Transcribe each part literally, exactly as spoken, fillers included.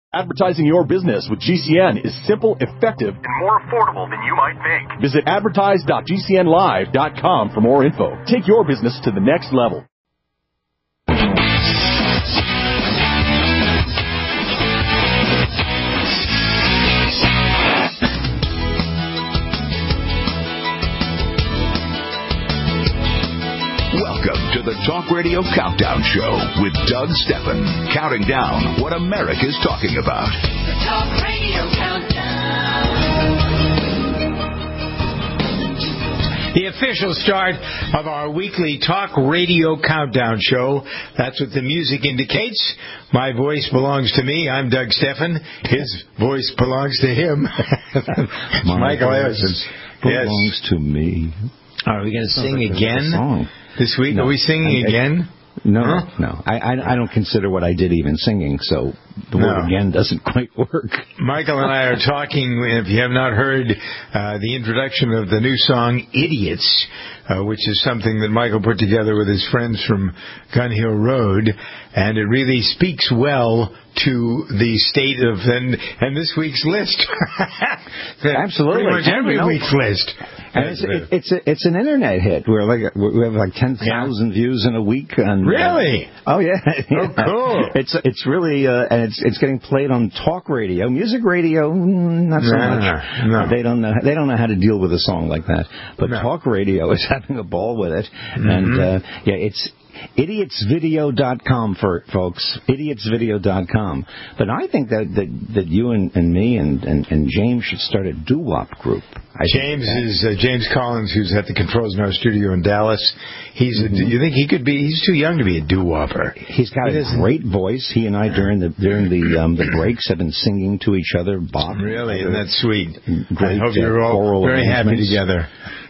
Advertising your business with G C N is simple, effective, and more affordable than you might think. Visit advertise dot g c n live dot com for more info. Take your business to the next level. Welcome to the Talk Radio Countdown Show with Doug Stephan, counting down what America's talking about. The Talk Radio Countdown. The official start of our weekly Talk Radio Countdown Show. That's what the music indicates. My voice belongs to me. I'm Doug Stephan. His voice belongs to him. Michael Harrison belongs yes. to me. Are we going to sing like again this week? No. Are we singing I, I, again? No, huh? no. I, I I don't consider what I did even singing, so the no. word again doesn't quite work. Michael and I are talking, if you have not heard uh, the introduction of the new song, Idiots, uh, which is something that Michael put together with his friends from Gun Hill Road, and it really speaks well to the state of, and, and this week's list. Absolutely. Pretty much every week's list. And it's, it, it's, a, it's an internet hit. We're like, we have like ten thousand yeah. views in a week. And, really? Uh, oh, yeah. Oh, cool. It's it's really, uh, and it's it's getting played on talk radio. Music radio, not so no, much. No. They don't know They don't know how to deal with a song like that. But no. talk radio is having a ball with it. Mm-hmm. And, uh, yeah, it's idiots video dot com for folks. idiots video dot com. But I think that that, that you and, and me and, and, and James should start a doo-wop group. I James is uh, James Collins, who's at the controls in our studio in Dallas. He's mm-hmm. a, you think he could be? He's too young to be a doo-wopper. He's got he a great voice. He and I during the during the um, the breaks have been singing to each other. Bop. Really, and that's sweet. Great, I hope uh, you're all very happy together.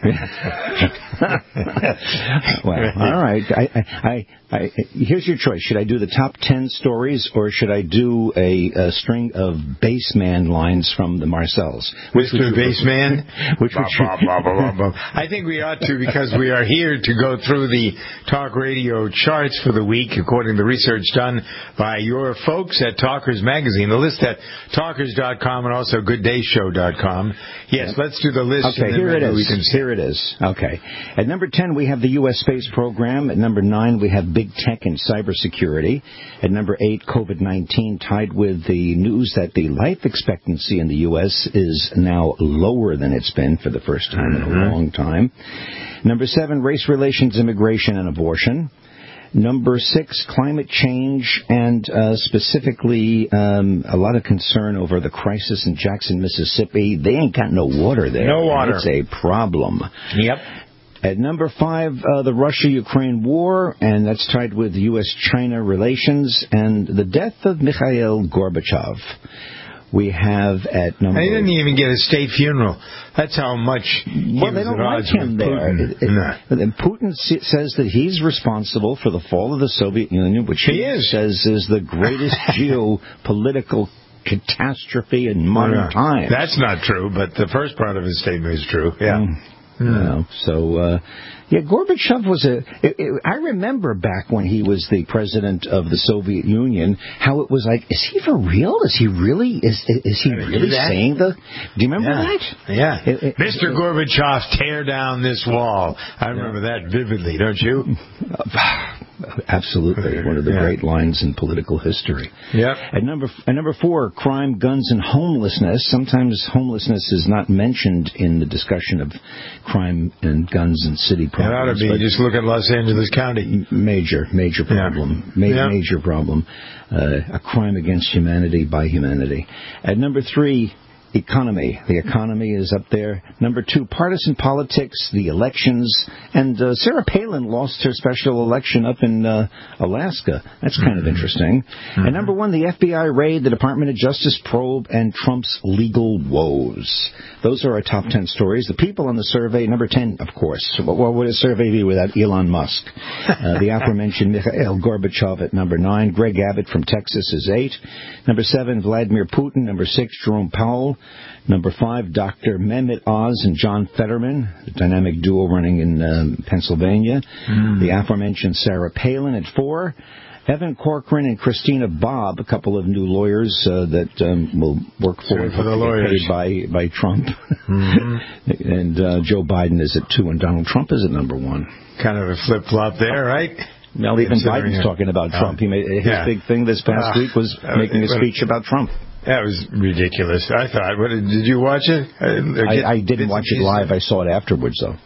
Well, all right. I, I, I, here's your choice. Should I do the top ten stories, or should I do a, a string of bassman lines from the Marcells? Mister Bassman? Which would you... blah, blah, blah, blah. I think we ought to, because we are here to go through the talk radio charts for the week, according to the research done by your folks at Talkers Magazine. The list at talkers dot com and also good day show dot com. Yes, let's do the list. Okay, here it is. We can... Here it is. Okay. At number ten, we have the U S space program. At number nine, we have big tech and cybersecurity. At number eight, COVID nineteen, tied with the news that the life expectancy in the U S is now lower than it's been for the first time mm-hmm. in a long time. Number seven, race relations, immigration, and abortion. Number six, climate change, and uh, specifically um, a lot of concern over the crisis in Jackson, Mississippi. They ain't got no water there. No water. It's a problem. Yep. At number five, uh, the Russia-Ukraine war, and that's tied with U S China relations, and the death of Mikhail Gorbachev. We have at number... He didn't even get a state funeral. That's how much he Well, they don't like him there. It, it, no. Putin says that he's responsible for the fall of the Soviet Union, which he, he says is the greatest geopolitical catastrophe in modern no, times. That's not true, but the first part of his statement is true. Yeah. Mm. You know, so, uh, yeah, Gorbachev was a... It, it, I remember back when he was the president of the Soviet Union, how it was like, is he for real? Is he really... Is is he really saying the... Do you remember yeah. that? Yeah. It, it, Mister It, Gorbachev, tear down this wall. I remember yeah. that vividly, don't you? Absolutely. One of the yeah. great lines in political history. Yep. At number at number four, crime, guns, and homelessness. Sometimes homelessness is not mentioned in the discussion of crime and guns and city problems. It ought to be. Just look at Los Angeles County. Major, major problem. Yeah. Ma- yeah. Major problem. Uh, a crime against humanity by humanity. At number three, economy. The economy is up there. Number two, partisan politics, the elections. And uh, Sarah Palin lost her special election up in uh, Alaska. That's kind mm-hmm. of interesting. Mm-hmm. And number one, the F B I raid, the Department of Justice probe, and Trump's legal woes. Those are our top ten stories. The people on the survey, number ten, of course. What would a survey be without Elon Musk? Uh, the aforementioned Mikhail Gorbachev at number nine. Greg Abbott from Texas is eight. Number seven, Vladimir Putin. Number six, Jerome Powell. Number five, Doctor Mehmet Oz and John Fetterman, the dynamic duo running in um, Pennsylvania. Mm. The aforementioned Sarah Palin at four. Evan Corcoran and Christina Bobb, a couple of new lawyers uh, that um, will work for, Sorry for the lawyers. paid by, by Trump. Mm-hmm. And uh, Joe Biden is at two, and Donald Trump is at number one. Kind of a flip-flop there, right? Well, even Biden's it. talking about Trump. Uh, he made his yeah. big thing this past uh, week was uh, making a speech about Trump. That was ridiculous. I thought. What, did you watch it? I, I, I didn't watch it live. I saw it afterwards, though.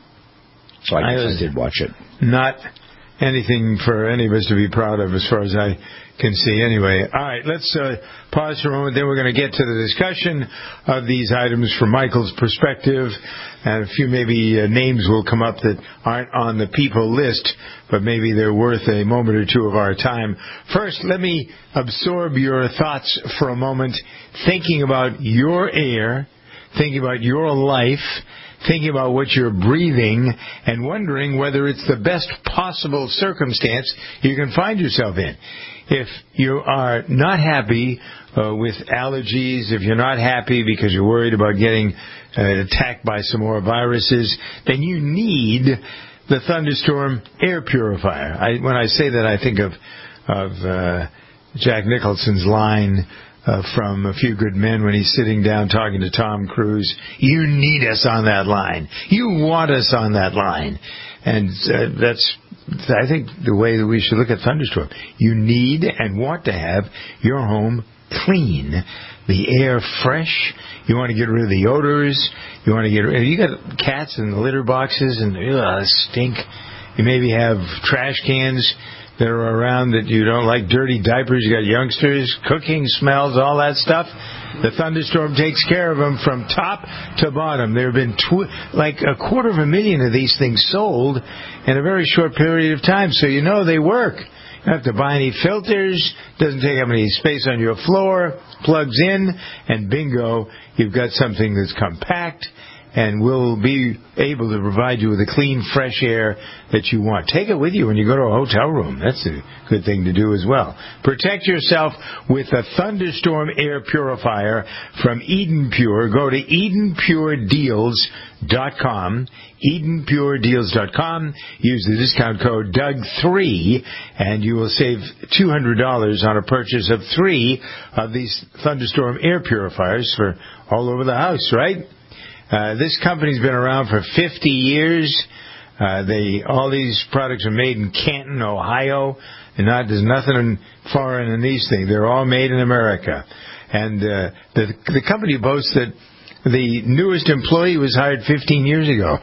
So I guess I, I did watch it. Not anything for any of us to be proud of, as far as I can see. Anyway, all right, let's uh, pause for a moment. Then we're going to get to the discussion of these items from Michael's perspective, and a few maybe uh, names will come up that aren't on the people list, but maybe they're worth a moment or two of our time. First, let me absorb your thoughts for a moment, thinking about your air, thinking about your life, thinking about what you're breathing, and wondering whether it's the best possible circumstance you can find yourself in. If you are not happy uh, with allergies, if you're not happy because you're worried about getting uh, attacked by some more viruses, then you need the Thunderstorm air purifier. I, when I say that, I think of, of uh, Jack Nicholson's line Uh, from A Few Good Men when he's sitting down talking to Tom Cruise. You need us on that line. You want us on that line. And uh, that's, I think, the way that we should look at Thunderstorm. You need and want to have your home clean, the air fresh. You want to get rid of the odors. You want to get rid. You got cats in the litter boxes and ugh, stink. You maybe have trash cans that are around that you don't like, dirty diapers, you got youngsters, cooking smells, all that stuff. The Thunderstorm takes care of them from top to bottom. There have been tw- like a quarter of a million of these things sold in a very short period of time, so you know they work. You don't have to buy any filters, doesn't take up any space on your floor, plugs in, and bingo, you've got something that's compact and will be able to provide you with the clean, fresh air that you want. Take it with you when you go to a hotel room. That's a good thing to do as well. Protect yourself with a Thunderstorm air purifier from Eden Pure. Go to Eden Pure Deals dot com. Eden Pure Deals dot com. Use the discount code Doug three, and you will save two hundred dollars on a purchase of three of these Thunderstorm air purifiers for all over the house, right? Uh, this company's been around for fifty years. Uh, they all these products are made in Canton, Ohio, and not there's nothing foreign in these things. They're all made in America. And uh, the the company boasts that the newest employee was hired fifteen years ago.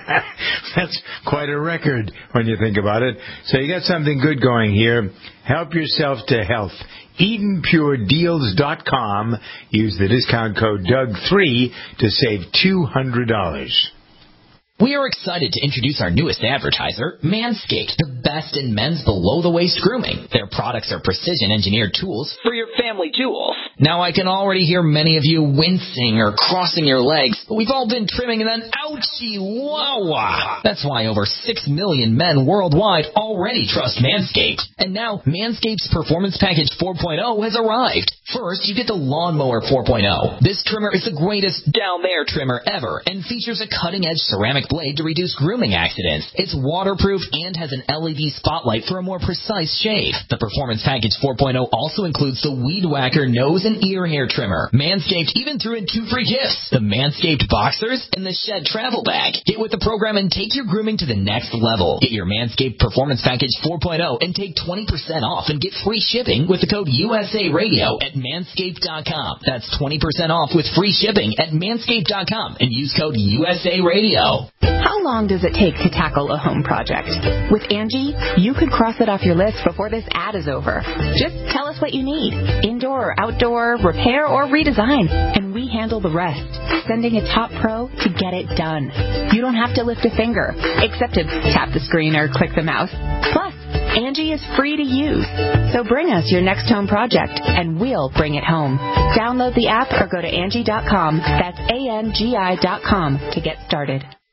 That's quite a record when you think about it. So you got something good going here. Help yourself to health. Eden Pure Deals dot com. Use the discount code Doug three to save two hundred dollars. We are excited to introduce our newest advertiser, Manscaped, the best in men's below-the-waist grooming. Their products are precision-engineered tools for your family jewels. Now, I can already hear many of you wincing or crossing your legs, but we've all been trimming and then ouchie, wah-wah. That's why over six million men worldwide already trust Manscaped. And now, Manscaped's Performance Package four point oh has arrived. First, you get the Lawnmower four point oh. This trimmer is the greatest down-there trimmer ever and features a cutting-edge ceramic blade to reduce grooming accidents. It's waterproof and has an L E D spotlight for a more precise shave. The Performance Package four point oh also includes the Weed Whacker nose and ear hair trimmer. Manscaped even threw in two free gifts, the Manscaped Boxers and the Shed Travel Bag. Get with the program and take your grooming to the next level. Get your Manscaped Performance Package four point oh and take twenty percent off and get free shipping with the code U S A Radio at manscaped dot com. That's twenty percent off with free shipping at manscaped dot com and use code U S A Radio. How long does it take to tackle a home project? With Angie, you could cross it off your list before this ad is over. Just tell us what you need, indoor or outdoor, repair or redesign, and we handle the rest, sending a top pro to get it done. You don't have to lift a finger, except to tap the screen or click the mouse. Plus, Angie is free to use. So bring us your next home project, and we'll bring it home. Download the app or go to Angie dot com. That's A N G I dot com to get started.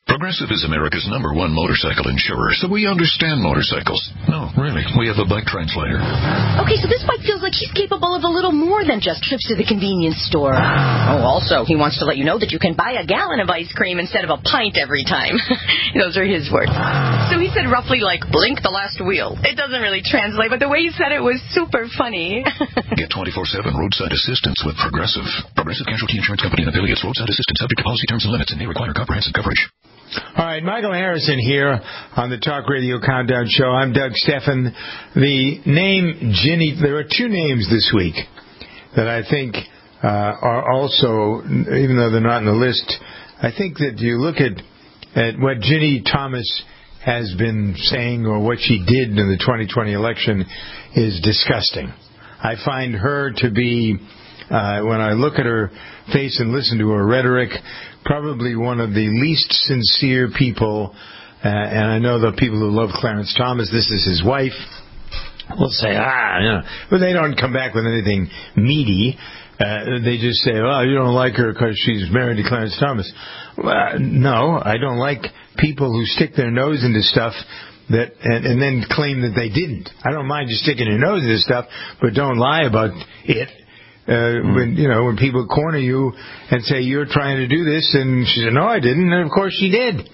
Progressive is America's number one motorcycle insurer, so we understand motorcycles. No, really, we have a bike translator. Okay, so this bike feels like he's capable of a little more than just trips to the convenience store. Oh, also, he wants to let you know that you can buy a gallon of ice cream instead of a pint every time. Those are his words. So he said roughly like, blink the last wheel. It doesn't really translate, but the way he said it was super funny. Get twenty-four seven roadside assistance with Progressive. Progressive Casualty Insurance Company and affiliates. Roadside assistance subject to policy terms and limits and may require comprehensive coverage. All right, Michael Harrison here on the Talk Radio Countdown Show. I'm Doug Steffen. The name Ginny, there are two names this week that I think uh, are also, even though they're not on the list, I think that you look at, at what Ginny Thomas has been saying or what she did in the twenty twenty election is disgusting. I find her to be, uh, when I look at her face and listen to her rhetoric, probably one of the least sincere people, uh, and I know the people who love Clarence Thomas, this is his wife, will say, ah, you know, but they don't come back with anything meaty. Uh, they just say, oh, you don't like her because she's married to Clarence Thomas. Well, no, I don't like people who stick their nose into stuff that and, and then claim that they didn't. I don't mind you sticking your nose into stuff, but don't lie about it. Uh, mm. When you know when people corner you and say you're trying to do this, and she said no, I didn't, and of course she did.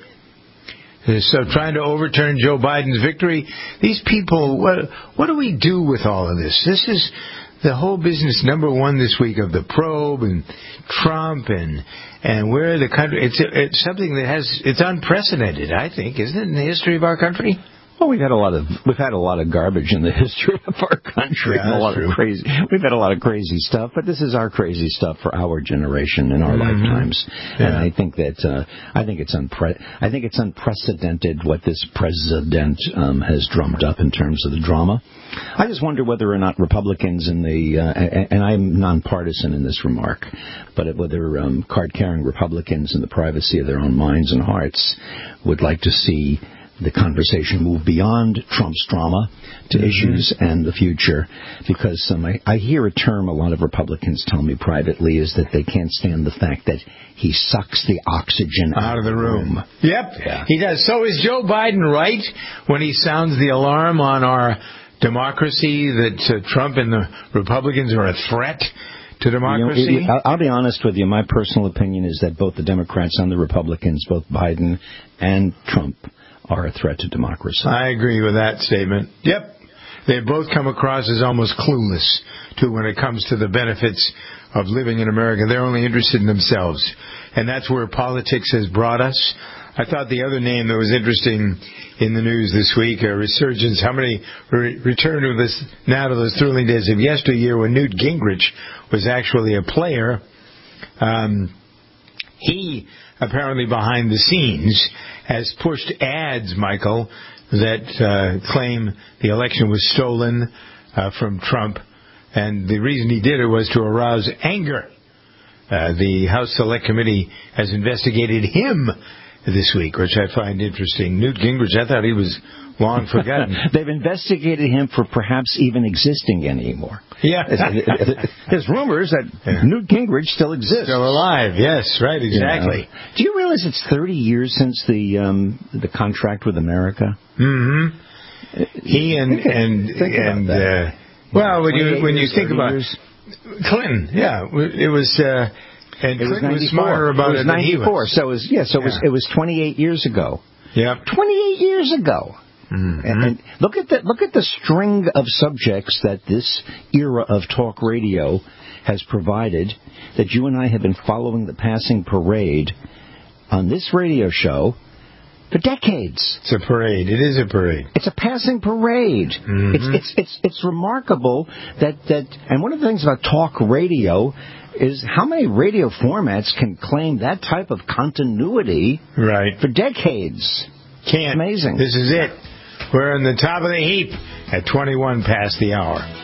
So trying to overturn Joe Biden's victory, these people, what what do we do with all of this? This is the whole business number one this week of the probe and Trump and and where the country. It's it's something that has it's unprecedented, I think, isn't it, in the history of our country? Well, we've had a lot of we've had a lot of garbage in the history of our country. Yeah, a lot true. of crazy. We've had a lot of crazy stuff, but this is our crazy stuff for our generation in our mm-hmm. lifetimes. Yeah. And I think that uh, I think it's unpre- I think it's unprecedented what this president um, has drummed up in terms of the drama. I just wonder whether or not Republicans in the uh, and I'm nonpartisan in this remark, but whether um, card-carrying Republicans in the privacy of their own minds and hearts would like to see the conversation move beyond Trump's drama to mm-hmm. issues and the future, because um, I, I hear a term a lot of Republicans tell me privately is that they can't stand the fact that he sucks the oxygen out, out of the room. room. Yep, yeah. He does. So is Joe Biden right when he sounds the alarm on our democracy that uh, Trump and the Republicans are a threat to democracy? You know, it, I'll be honest with you. My personal opinion is that both the Democrats and the Republicans, both Biden and Trump, are a threat to democracy. I agree with that statement. Yep. They both come across as almost clueless, too, when it comes to the benefits of living in America. They're only interested in themselves. And that's where politics has brought us. I thought the other name that was interesting in the news this week, a resurgence, how many re- return to this now to those thrilling days of yesteryear when Newt Gingrich was actually a player. Um, he, apparently behind the scenes, has pushed ads, Michael, that uh, claim the election was stolen uh, from Trump. And the reason he did it was to arouse anger. Uh, the House Select Committee has investigated him this week, which I find interesting. Newt Gingrich, I thought he was long forgotten. They've investigated him for perhaps even existing anymore. Yeah. There's rumors that yeah. Newt Gingrich still exists. Still alive, yes, right, exactly. You know, do you realize it's thirty years since the um, the contract with America? Mm-hmm. He and, think, and, think and uh, well, when you, when you think about years. Clinton, yeah, it was... Uh, And it was Clinton was smarter about it, was it ninety-four. than he was. So it was yeah. So yeah. it was it was twenty-eight years ago. Yeah, twenty-eight years ago. Mm-hmm. And, and look at that. Look at the string of subjects that this era of talk radio has provided. That you and I have been following the passing parade on this radio show for decades. It's a parade. It is a parade. It's a passing parade. Mm-hmm. It's it's it's it's remarkable that that. And one of the things about talk radio is how many radio formats can claim that type of continuity right. for decades. Can't. Amazing. This is it. We're on the top of the heap at twenty-one past the hour.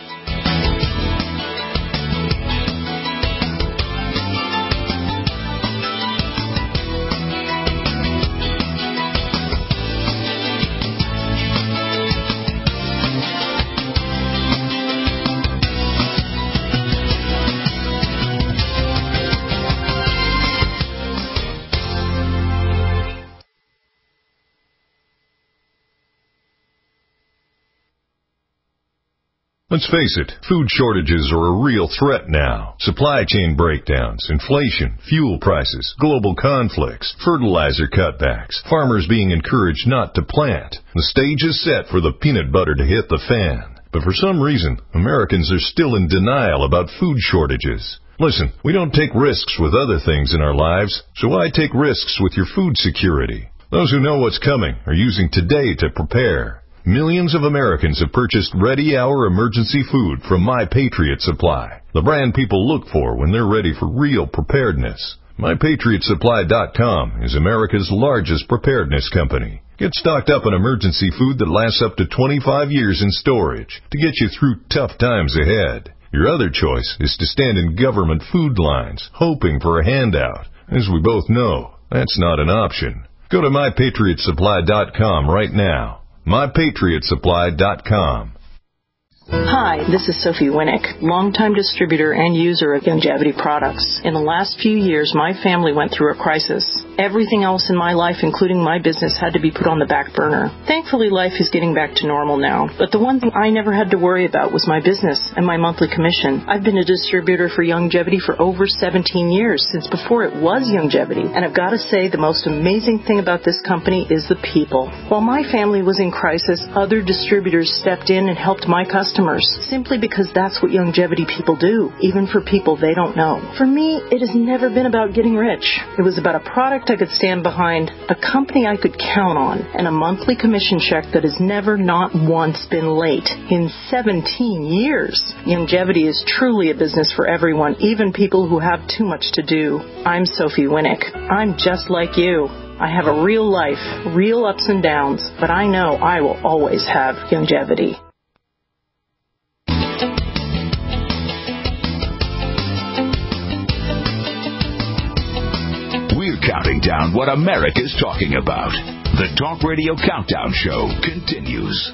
Let's face it, food shortages are a real threat now. Supply chain breakdowns, inflation, fuel prices, global conflicts, fertilizer cutbacks, farmers being encouraged not to plant. The stage is set for the peanut butter to hit the fan. But for some reason, Americans are still in denial about food shortages. Listen, we don't take risks with other things in our lives, so why take risks with your food security? Those who know what's coming are using today to prepare. Millions of Americans have purchased ready-hour emergency food from My Patriot Supply, the brand people look for when they're ready for real preparedness. My Patriot Supply dot com is America's largest preparedness company. Get stocked up on emergency food that lasts up to twenty-five years in storage to get you through tough times ahead. Your other choice is to stand in government food lines, hoping for a handout. As we both know, that's not an option. Go to My Patriot Supply dot com right now. My Patriot Supply dot com. Hi, this is Sophie Winnick, longtime distributor and user of Youngevity products. In the last few years, my family went through a crisis. Everything else in my life, including my business, had to be put on the back burner. Thankfully, life is getting back to normal now. But the one thing I never had to worry about was my business and my monthly commission. I've been a distributor for Youngevity for over seventeen years, since before it was Youngevity. And I've got to say, the most amazing thing about this company is the people. While my family was in crisis, other distributors stepped in and helped my customers. Simply because that's what Youngevity people do, even for people they don't know. For me, it has never been about getting rich. It was about a product I could stand behind, a company I could count on, and a monthly commission check that has never, not once, been late in seventeen years. Youngevity is truly a business for everyone, even people who have too much to do. I'm Sophie Winnick. I'm just like you. I have a real life, real ups and downs, but I know I will always have Youngevity. Counting down what America's talking about. The Talk Radio Countdown Show continues.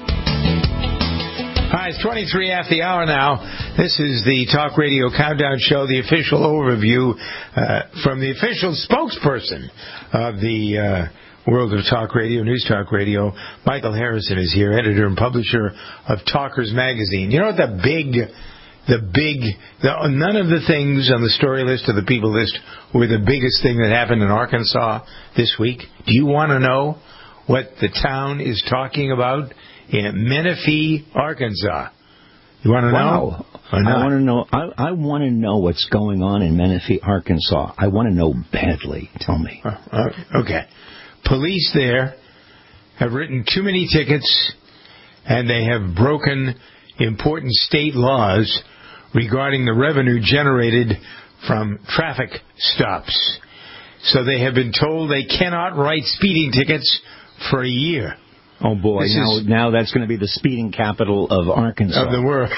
Hi, it's twenty-three after the hour now. This is the Talk Radio Countdown Show, the official overview uh, from the official spokesperson of the uh, world of talk radio, News Talk Radio. Michael Harrison is here, editor and publisher of Talkers Magazine. You know what the big... The big, the, none of the things on the story list or the people list were the biggest thing that happened in Arkansas this week. Do you want to know what the town is talking about in Menifee, Arkansas? You want to wow. know? I want to know. I, I want to know what's going on in Menifee, Arkansas. I want to know badly. Tell me. Uh, uh, okay. Police there have written too many tickets, and they have broken important state laws regarding the revenue generated from traffic stops. So they have been told they cannot write speeding tickets for a year. Oh, boy. This now, is, now that's going to be the speeding capital of Arkansas. Of the world.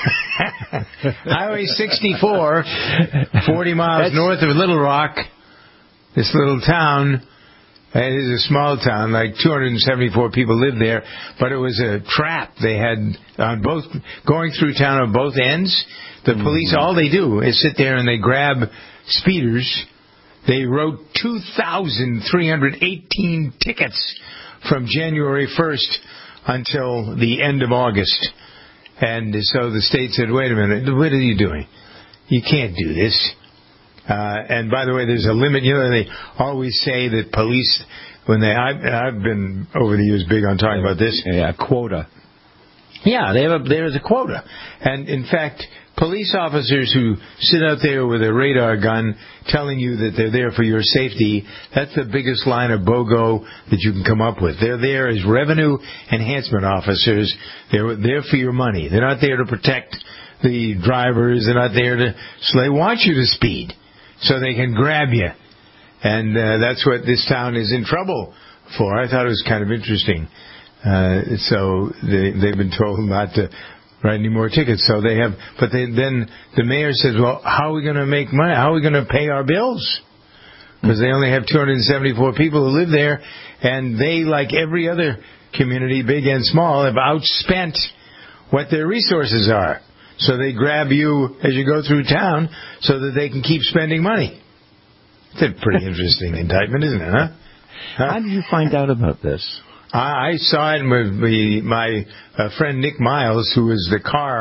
Highway sixty-four, forty miles that's, north of Little Rock, this little town. It is a small town, like two hundred seventy-four people live there, but it was a trap they had on both, going through town on both ends. The police, all they do is sit there and they grab speeders. They wrote two thousand three hundred eighteen tickets from January first until the end of August. And so the state said, wait a minute, what are you doing? You can't do this. Uh, and by the way, there's a limit. You know, they always say that police, when they, I've, I've been over the years big on talking about this. Yeah, quota. Yeah, they have a, there's a quota. And in fact, police officers who sit out there with a radar gun telling you that they're there for your safety, that's the biggest line of BOGO that you can come up with. They're there as revenue enhancement officers. They're there for your money. They're not there to protect the drivers. They're not there to, so they want you to speed so they can grab you. And uh, that's what this town is in trouble for. I thought it was kind of interesting. Uh, so they, they've been told not to write any more tickets. So they have, but they, then the mayor says, well, how are we going to make money? How are we going to pay our bills? Because they only have two hundred seventy-four people who live there, and they, like every other community, big and small, have outspent what their resources are. So they grab you as you go through town so that they can keep spending money. It's a pretty interesting indictment, isn't it, huh? huh? How did you find out about this? I saw it with the, my uh, friend Nick Miles, who is the car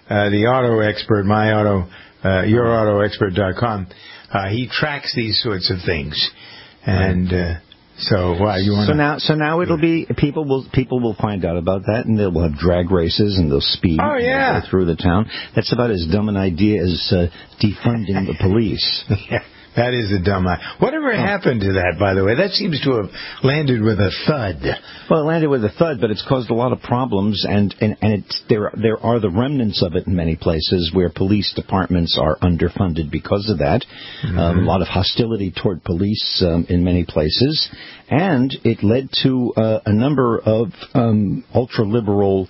uh, the auto expert, my auto, uh, your auto expert dot com, uh, he tracks these sorts of things. And uh, so, wow, you want so now, so now it'll be people will people will find out about that, and they'll have drag races and they'll speed oh, yeah. through the town. That's about as dumb an idea as uh, defunding the police. Yeah. That is a dumb idea. Whatever happened to that, by the way? That seems to have landed with a thud. Well, it landed with a thud, but it's caused a lot of problems, and, and, and it's, there, there are the remnants of it in many places where police departments are underfunded because of that. Mm-hmm. Um, a lot of hostility toward police um, in many places. And it led to uh, a number of um, ultra-liberal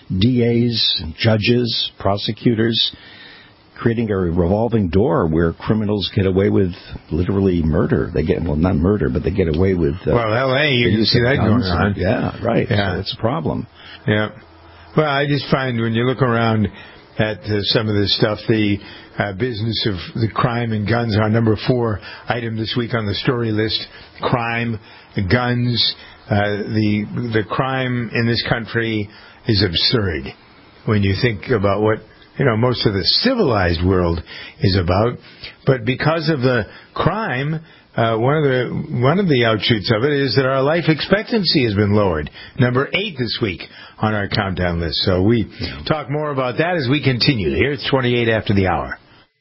D As, judges, prosecutors, creating a revolving door where criminals get away with literally murder. They get, well, not murder, but they get away with... Uh, well, L A, you can see that going on. Yeah, right. Yeah. So it's a problem. Yeah. Well, I just find when you look around at uh, some of this stuff, the uh, business of the crime and guns, our number four item this week on the story list, crime, guns, uh, the the crime in this country is absurd when you think about what you know, most of the civilized world is about. But because of the crime, uh, one of the one of the outshoots of it is that our life expectancy has been lowered. Number eight this week on our countdown list. So we talk more about that as we continue. Here it's twenty-eight after the hour.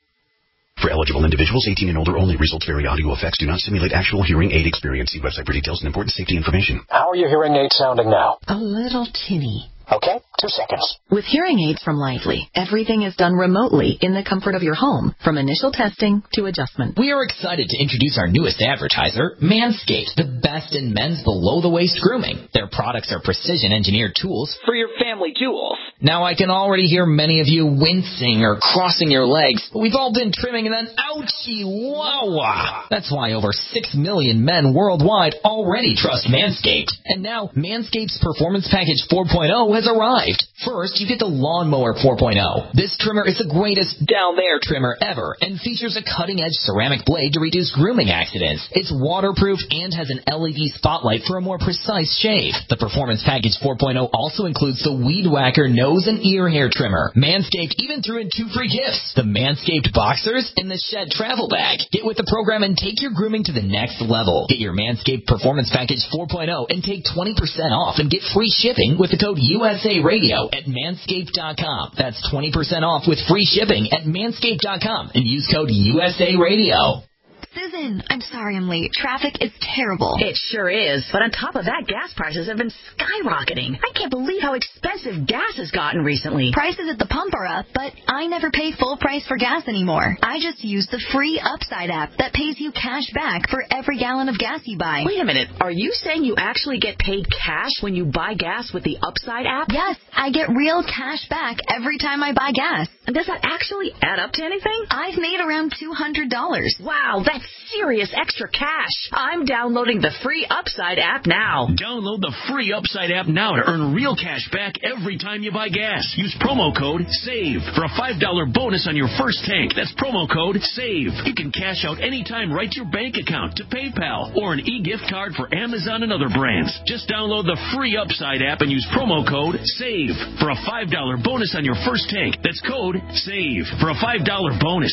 For eligible individuals, eighteen and older only. Results vary. Audio effects do not simulate actual hearing aid experience. See website for details and important safety information. How are your hearing aids sounding now? A little tinny. Okay, two seconds. With hearing aids from Lively, everything is done remotely in the comfort of your home, from initial testing to adjustment. We are excited to introduce our newest advertiser, Manscaped, the best in men's below-the-waist grooming. Their products are precision-engineered tools for your family jewels. Now, I can already hear many of you wincing or crossing your legs, but we've all been trimming and then ouchie, wah-wah. That's why over six million men worldwide already trust Manscaped. And now, Manscaped's Performance Package four point oh has arrived. First, you get the Lawnmower four point oh. This trimmer is the greatest down-there trimmer ever and features a cutting-edge ceramic blade to reduce grooming accidents. It's waterproof and has an L E D spotlight for a more precise shave. The Performance Package four point oh also includes the Weed Whacker nose and ear hair trimmer. Manscaped even threw in two free gifts, the Manscaped Boxers and the Shed Travel Bag. Get with the program and take your grooming to the next level. Get your Manscaped Performance Package four point oh and take twenty percent off and get free shipping with the code U S A Radio at manscaped dot com. That's twenty percent off with free shipping at manscaped dot com and use code U S A Radio. Susan, I'm sorry I'm late. Traffic is terrible. It sure is. But on top of that, gas prices have been skyrocketing. I can't believe how expensive gas has gotten recently. Prices at the pump are up, but I never pay full price for gas anymore. I just use the free Upside app that pays you cash back for every gallon of gas you buy. Wait a minute. Are you saying you actually get paid cash when you buy gas with the Upside app? Yes, I get real cash back every time I buy gas. And does that actually add up to anything? I've made around two hundred dollars. Wow, that's serious extra cash. I'm downloading the free Upside app now. Download the free Upside app now to earn real cash back every time you buy gas. Use promo code SAVE for a five dollars bonus on your first tank. That's promo code SAVE. You can cash out anytime right to your bank account, to PayPal, or an e-gift card for Amazon and other brands. Just download the free Upside app and use promo code SAVE for a five dollars bonus on your first tank. That's code SAVE for a five dollars bonus.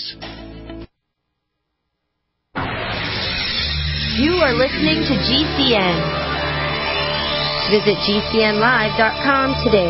You are listening to G C N. Visit G C N live dot com today.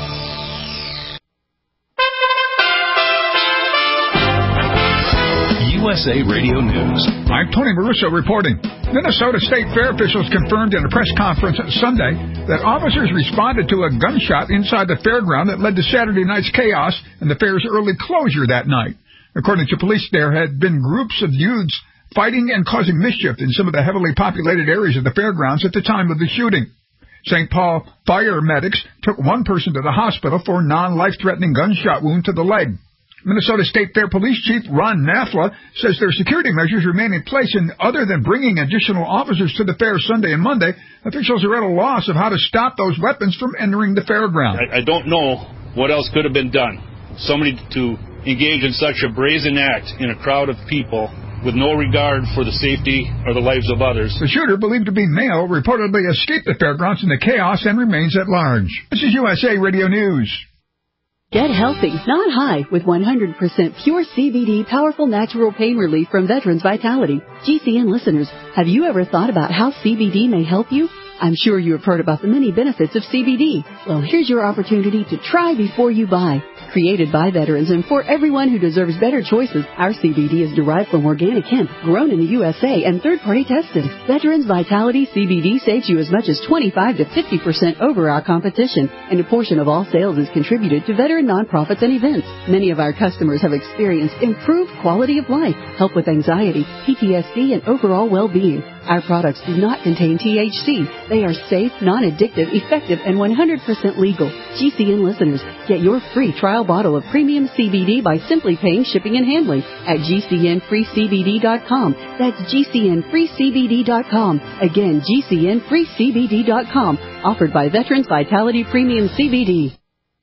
U S A Radio News. I'm Tony Marusso reporting. Minnesota State Fair officials confirmed in a press conference on Sunday that officers responded to a gunshot inside the fairground that led to Saturday night's chaos and the fair's early closure that night. According to police, there had been groups of youths fighting and causing mischief in some of the heavily populated areas of the fairgrounds at the time of the shooting. Saint Paul fire medics took one person to the hospital for a non-life-threatening gunshot wound to the leg. Minnesota State Fair Police Chief Ron Nafla says their security measures remain in place, and other than bringing additional officers to the fair Sunday and Monday, officials are at a loss of how to stop those weapons from entering the fairground. I, I don't know what else could have been done. Somebody to engage in such a brazen act in a crowd of people with no regard for the safety or the lives of others. The shooter, believed to be male, reportedly escaped the fairgrounds in the chaos and remains at large. This is U S A Radio News. Get healthy, not high, with one hundred percent pure C B D powerful natural pain relief from Veterans Vitality. G C N listeners, have you ever thought about how C B D may help you? I'm sure you have heard about the many benefits of C B D. Well, here's your opportunity to try before you buy. Created by veterans and for everyone who deserves better choices, our C B D is derived from organic hemp, grown in the U S A, and third-party tested. Veterans Vitality C B D saves you as much as twenty-five to fifty percent over our competition, and a portion of all sales is contributed to veteran nonprofits and events. Many of our customers have experienced improved quality of life, help with anxiety, P T S D, and overall well-being. Our products do not contain T H C. They are safe, non-addictive, effective, and one hundred percent legal. G C N listeners, get your free trial bottle of premium C B D by simply paying shipping and handling at G C N free C B D dot com. That's G C N free C B D dot com. Again, G C N free C B D dot com. Offered by Veterans Vitality Premium C B D.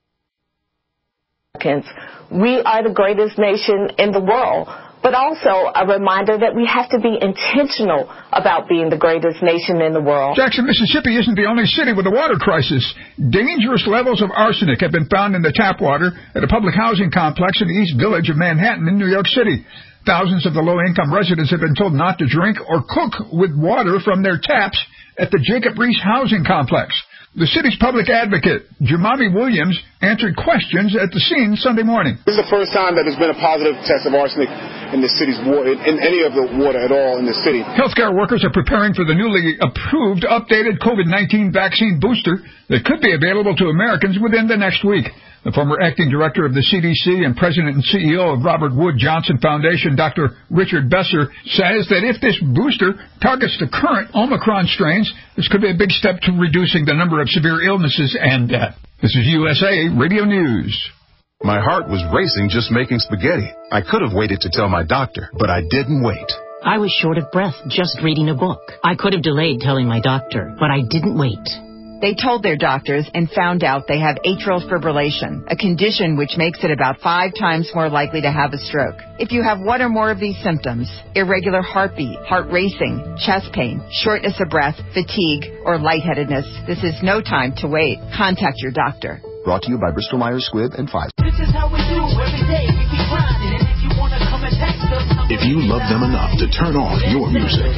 We are the greatest nation in the world, but also a reminder that we have to be intentional about being the greatest nation in the world. Jackson, Mississippi isn't the only city with a water crisis. Dangerous levels of arsenic have been found in the tap water at a public housing complex in the East Village of Manhattan in New York City. Thousands of the low-income residents have been told not to drink or cook with water from their taps at the Jacob Riis housing complex. The city's public advocate, Jamami Williams, answered questions at the scene Sunday morning. This is the first time that there's been a positive test of arsenic in the city's water, in any of the water at all in the city. Healthcare workers are preparing for the newly approved updated COVID nineteen vaccine booster that could be available to Americans within the next week. The former acting director of the C D C and president and C E O of Robert Wood Johnson Foundation, Doctor Richard Besser, says that if this booster targets the current Omicron strains, this could be a big step to reducing the number of severe illnesses and death. This is U S A Radio News. My heart was racing just making spaghetti. I could have waited to tell my doctor, but I didn't wait. I was short of breath just reading a book. I could have delayed telling my doctor, but I didn't wait. They told their doctors and found out they have atrial fibrillation, a condition which makes it about five times more likely to have a stroke. If you have one or more of these symptoms, irregular heartbeat, heart racing, chest pain, shortness of breath, fatigue, or lightheadedness, this is no time to wait. Contact your doctor. Brought to you by Bristol Myers Squibb and Pfizer. This is how we do every day. We keep grinding, and if you want to come and text us, if you love them enough to turn off your music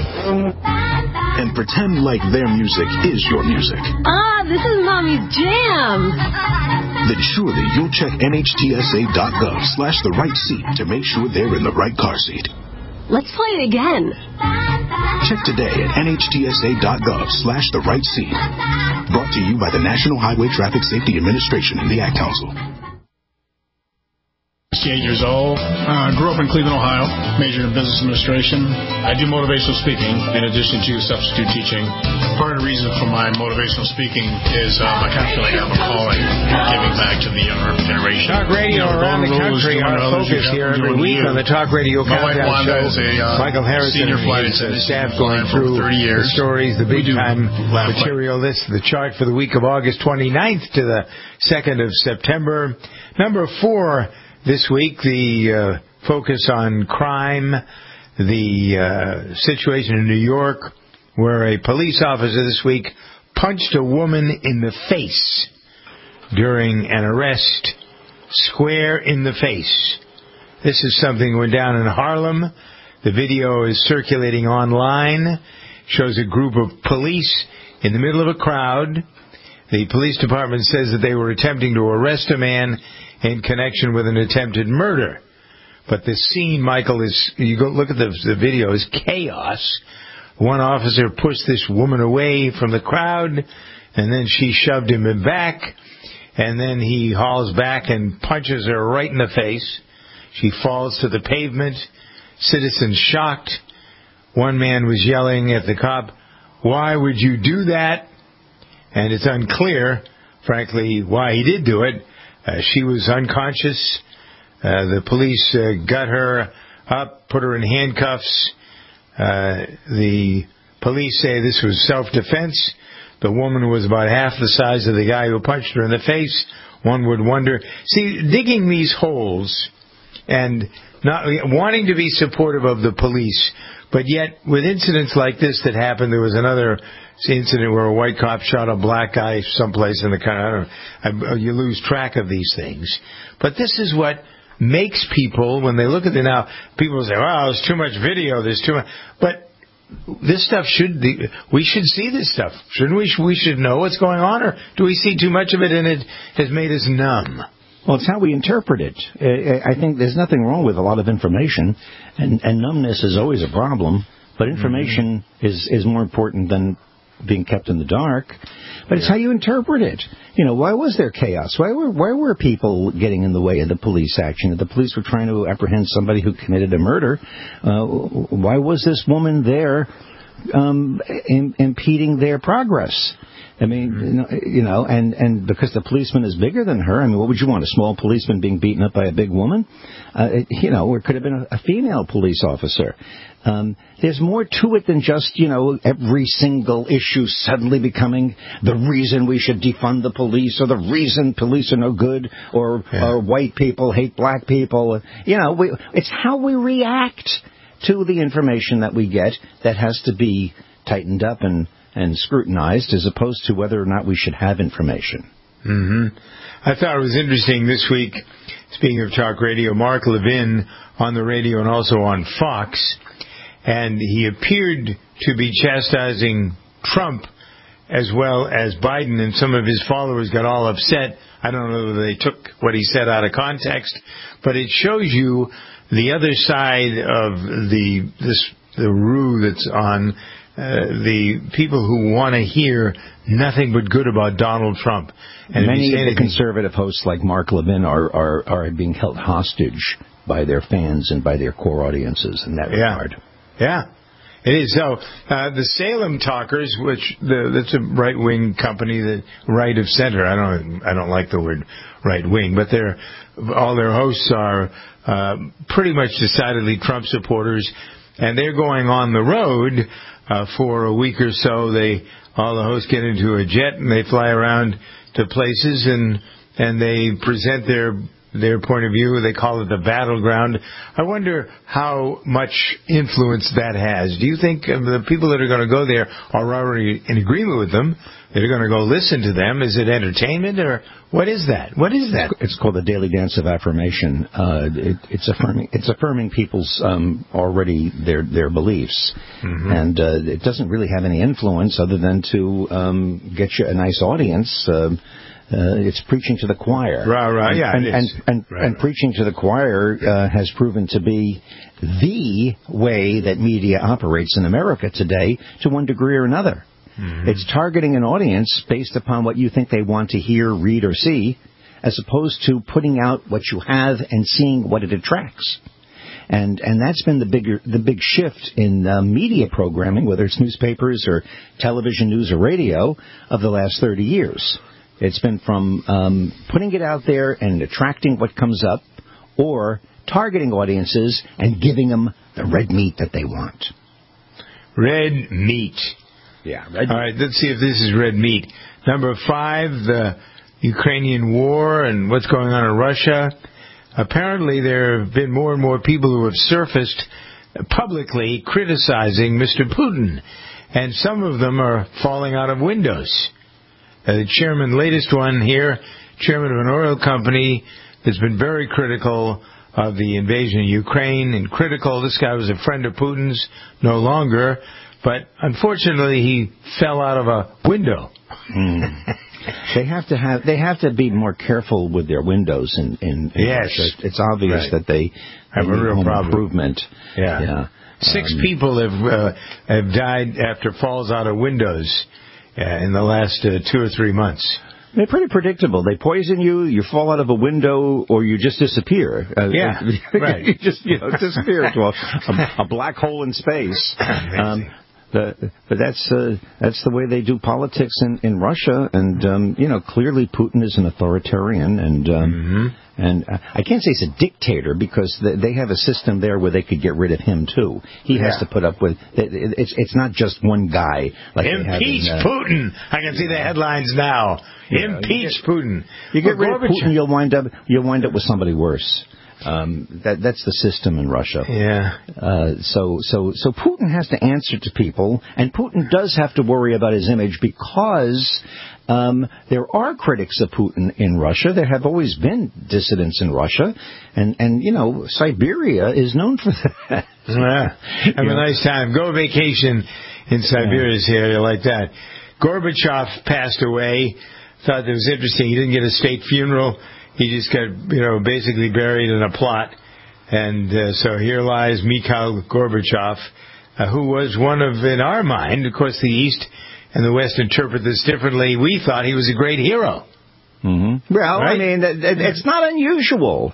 and pretend like their music is your music. Ah, this is Mommy's jam. Then surely you'll check N H T S A dot gov slash the right seat to make sure they're in the right car seat. Let's play it again. Check today at N H T S A dot gov slash the right seat. Brought to you by the National Highway Traffic Safety Administration and the Ad Council. sixty-eight years old. I uh, grew up in Cleveland, Ohio, majored in business administration. I do motivational speaking in addition to substitute teaching. Part of the reason for my motivational speaking is um, I kind of feel like I have a calling giving back to the younger generation. Talk radio you know, around the country, our focus here every week on the Talk Radio Countdown Show. Is a, uh, Michael Harrison senior flight and his staff going through the stories, the big-time material list, the chart for the week of August twenty-ninth to the second of September. Number four this week, the uh, focus on crime, the uh, situation in New York where a police officer this week punched a woman in the face during an arrest, square in the face. This is something that went down in Harlem. The video is circulating online. Shows a group of police in the middle of a crowd. The police department says that they were attempting to arrest a man in connection with an attempted murder. But the scene, Michael, is, you go look at the, the video, is chaos. One officer pushed this woman away from the crowd, and then she shoved him back, and then he hauls back and punches her right in the face. She falls to the pavement. Citizens shocked. One man was yelling at the cop, "Why would you do that?" And it's unclear, frankly, why he did do it. Uh, she was unconscious. Uh, the police uh, got her up, put her in handcuffs. Uh, the police say this was self-defense. The woman was about half the size of the guy who punched her in the face. One would wonder. See, digging these holes and not wanting to be supportive of the police, but yet with incidents like this that happened, there was another incident where a white cop shot a black guy someplace in the country. I don't know, you lose track of these things. But this is what makes people, when they look at it now, people say, "Wow, there's too much video. There's too much." But this stuff should be, we should see this stuff, shouldn't we? We should know what's going on, or do we see too much of it and it has made us numb? Well, it's how we interpret it. I think there's nothing wrong with a lot of information, and, and numbness is always a problem, but information mm-hmm. is, is more important than being kept in the dark. But it's yeah. how you interpret it. You know, why was there chaos? Why were why were people getting in the way of the police action? If the police were trying to apprehend somebody who committed a murder, uh, why was this woman there um, in, impeding their progress? I mean, you know, and, and because the policeman is bigger than her, I mean, what would you want, a small policeman being beaten up by a big woman? Uh, it, you know, or it could have been a, a female police officer. Um, there's more to it than just, you know, every single issue suddenly becoming the reason we should defund the police, or the reason police are no good, or, yeah. or white people hate black people. You know, we, it's how we react to the information that we get that has to be tightened up and and scrutinized, as opposed to whether or not we should have information. Mm-hmm. I thought it was interesting this week, speaking of talk radio, Mark Levin on the radio and also on Fox, and he appeared to be chastising Trump as well as Biden, and some of his followers got all upset. I don't know whether they took what he said out of context, but it shows you the other side of the this the rue that's on Uh, the people who want to hear nothing but good about Donald Trump. And many of the conservative hosts like Mark Levin are, are, are being held hostage by their fans and by their core audiences in that yeah. regard. Yeah, it is. So uh, the Salem Talkers, which the, that's a right-wing company, that right of center. I don't I don't like the word right-wing, but they're all their hosts are uh, pretty much decidedly Trump supporters, and they're going on the road. Uh, for a week or so, they all the hosts get into a jet and they fly around to places and and they present their their point of view. They call it the battleground. I wonder how much influence that has. Do you think um, the people that are going to go there are already in agreement with them? They're going to go listen to them. Is it entertainment, or what is that? What is that? It's called the Daily Dance of Affirmation. Uh, it, it's affirming. It's affirming people's um, already their their beliefs, mm-hmm. and uh, it doesn't really have any influence other than to um, get you a nice audience. Uh, uh, it's preaching to the choir. Right, right, yeah, and it and is. and, right, and right. preaching to the choir uh, has proven to be the way that media operates in America today, to one degree or another. Mm-hmm. It's targeting an audience based upon what you think they want to hear, read, or see, as opposed to putting out what you have and seeing what it attracts. And and that's been the bigger the big shift in uh, media programming, whether it's newspapers or television, news, or radio, of the last thirty years. It's been from um, putting it out there and attracting what comes up, or targeting audiences and giving them the red meat that they want. Red meat. Yeah, red All right, let's see if this is red meat. Number five, the Ukrainian war and what's going on in Russia. Apparently, there have been more and more people who have surfaced publicly criticizing Mister Putin, and some of them are falling out of windows. Uh, the chairman, latest one here, chairman of an oil company that's been very critical of the invasion of Ukraine, and critical, this guy was a friend of Putin's, no longer. But unfortunately, he fell out of a window. Mm. They have to have. They have to be more careful with their windows. In, in, in yes, Russia. It's obvious right. that they have a real home problem. Improvement. Yeah, yeah. Six um, people have uh, have died after falls out of windows uh, in the last uh, two or three months. They're pretty predictable. They poison you, you fall out of a window, or you just disappear. Uh, yeah, right. You just you know disappear into a, a, a black hole in space. Um, The, but that's uh, that's the way they do politics in, in Russia, and um, you know clearly Putin is an authoritarian, and um, mm-hmm. and uh, I can't say he's a dictator because they, they have a system there where they could get rid of him too. He yeah. has to put up with it, it's it's not just one guy. Like Impeach in, uh, Putin! I can see the headlines now. Yeah, Impeach you get, Putin. You get well, rid of Putin, you'll wind up you'll wind up with somebody worse. Um, that that's the system in Russia. Yeah. Uh, so so so Putin has to answer to people, and Putin does have to worry about his image because um, there are critics of Putin in Russia. There have always been dissidents in Russia, and and you know Siberia is known for that. Yeah. Have a nice time. Go vacation in Siberia's yeah. area like that. Gorbachev passed away. Thought it was interesting. He didn't get a state funeral. He just got, you know, basically buried in a plot. And uh, so here lies Mikhail Gorbachev, uh, who was one of, in our mind, of course, the East and the West interpret this differently. We thought he was a great hero. Mm-hmm. Well, right? I mean, it's not unusual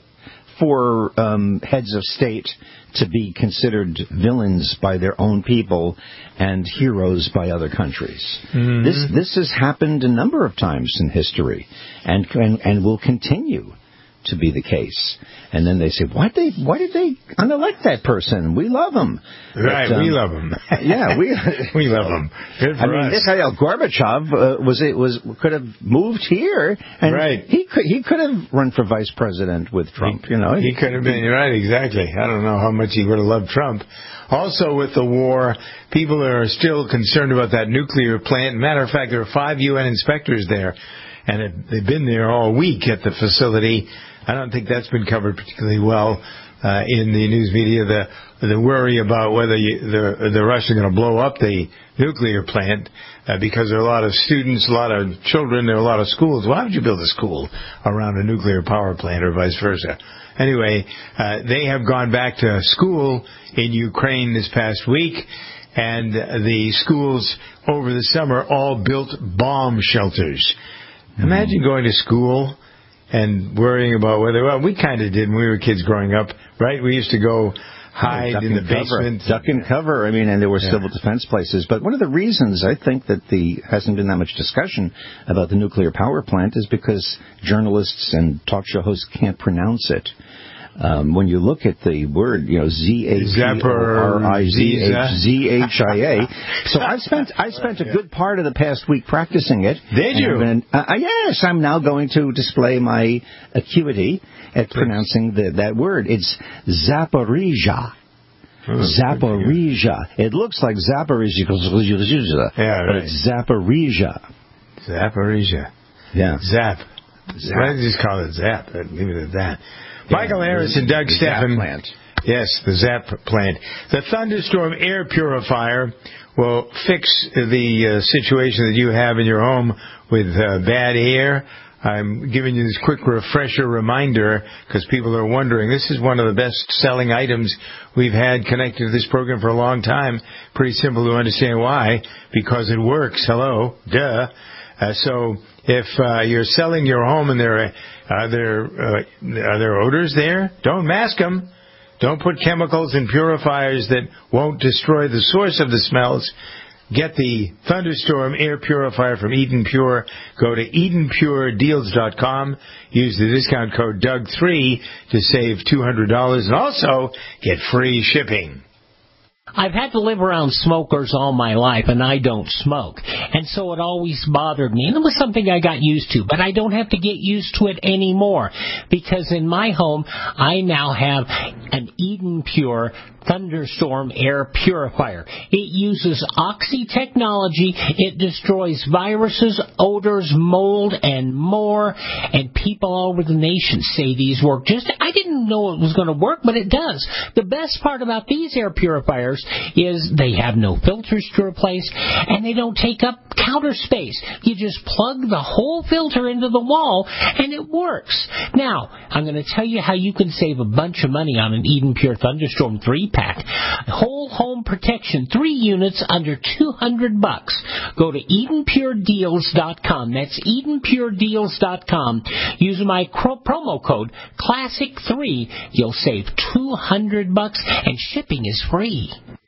for um, heads of state to be considered villains by their own people and heroes by other countries. Mm-hmm. This this has happened a number of times in history, and and, and will continue to be the case. And then they say, why did they, why did they unelect that person? We love him. Right, but, um, we love him. Yeah, we we love him. Good for I us. mean, Mikhail Gorbachev uh, was it was could have moved here, and right. he could he could have run for vice president with Trump. He, you know, he could have been right. Exactly. I don't know how much he would have loved Trump. Also, with the war, people are still concerned about that nuclear plant. Matter of fact, there are five U N inspectors there, and it, they've been there all week at the facility. I don't think that's been covered particularly well uh, in the news media. The the worry about whether you, the the Russians are going to blow up the nuclear plant uh, because there are a lot of students, a lot of children, there are a lot of schools. Why would you build a school around a nuclear power plant or vice versa? Anyway, uh, they have gone back to school in Ukraine this past week, and the schools over the summer all built bomb shelters. Mm-hmm. Imagine going to school and worrying about whether, well, we kind of did when we were kids growing up, right? We used to go hide duck in the cover. basement. Duck and cover. I mean, and there were yeah. civil defense places. But one of the reasons I think that the hasn't been that much discussion about the nuclear power plant is because journalists and talk show hosts can't pronounce it. Um, when you look at the word, you know, Z A P O R I Z H Z H I A. So I spent I spent a good part of the past week practicing it. Did you? Been, uh, yes, I'm now going to display my acuity at pronouncing the, that word. It's Zaporizhia. Oh, Zaporizhia. It looks like Zaporizhia, yeah, right. but it's Zaporizhia. Zaporizhia. Yeah. Zap. Zap. Why did you just call it Zap? Leave it at that. Michael Harris and Doug Steffen. Plant. Yes, the Zap plant. The Thunderstorm air purifier will fix the uh, situation that you have in your home with uh, bad air. I'm giving you this quick refresher reminder because people are wondering. This is one of the best-selling items we've had connected to this program for a long time. Pretty simple to understand why. Because it works. Hello. Duh. Uh, so if uh, you're selling your home and there are, are there uh, are there odors there, don't mask them. Don't put chemicals in purifiers that won't destroy the source of the smells. Get the Thunderstorm air purifier from Eden Pure. Go to Eden Pure Deals dot com. Use the discount code Doug three to save two hundred dollars and also get free shipping. I've had to live around smokers all my life, and I don't smoke. And so it always bothered me. And it was something I got used to. But I don't have to get used to it anymore. Because in my home, I now have an Eden Pure Thunderstorm air purifier. It uses Oxy technology. It destroys viruses, odors, mold, and more. And people all over the nation say these work. Just I didn't know it was going to work, but it does. The best part about these air purifiers is they have no filters to replace, and they don't take up counter space. You just plug the whole filter into the wall, and it works. Now, I'm going to tell you how you can save a bunch of money on an Eden Pure Thunderstorm three-pack. Whole home protection, three units under two hundred bucks. Go to Eden Pure Deals dot com. That's Eden Pure Deals dot com. Use my cro- promo code Classic three. You'll save two hundred bucks, and shipping is free.